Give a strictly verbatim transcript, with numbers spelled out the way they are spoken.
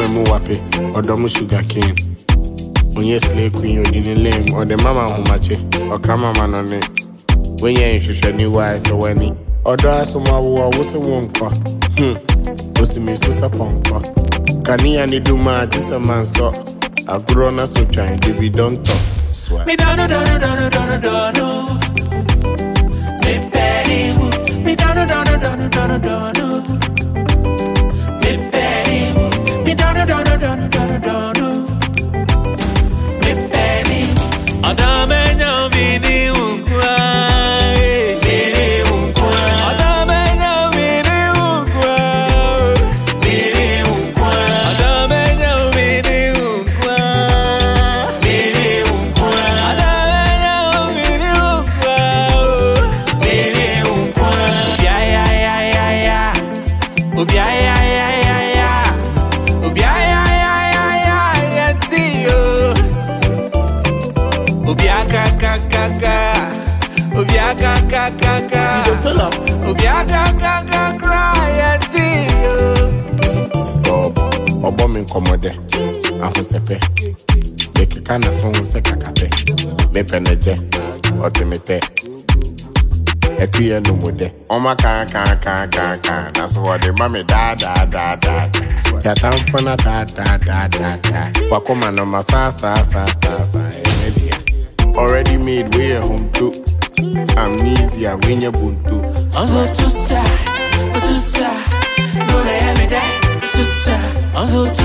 mu wape, odomu sugar cane. Onye slay queen, odini lame, or the mama humache, or kama manone. When you're interested in why so when Odo asoma wo wo se wonko. Hmm. Osi me so saponko. Kani ani duma tisa manso. Agro na so try give you don't talk. Swear. Me dono dono dono dono dono. Me petty woo. Me dono dono dono dono dono. Me petty woo. Me dono dono dono dono dono. Me petty woo. Adame no vini unkwa. Vini unkwa. Adame no vini unkwa. Vini unkwa. Adame no vini unkwa. Vini unkwa. Adame no vini unkwa. Vini unkwa. Obia ya ya ya ya. Obia ya ya ya ya. Obia ya ya ya ya ya tio. Obia ka ka ka ka. Obia ka ka ka ka. You don't fill up. Obia ka ka ka cry ya tio. Stop. Obo me komode. Ahu sepe. Make kana son se kakape. Me peneje. Otimete. Ekuye no mode. Oma kan kan kan kan kan. Na so what the mama da da da da. Ya tan fana da da da da da. Wakoma no ma sa sa sa sa sa. Emelia. Already made way home too. Amnesia when you buntu. Anzo tusa, tusa. No le me da. Tusa. Anzo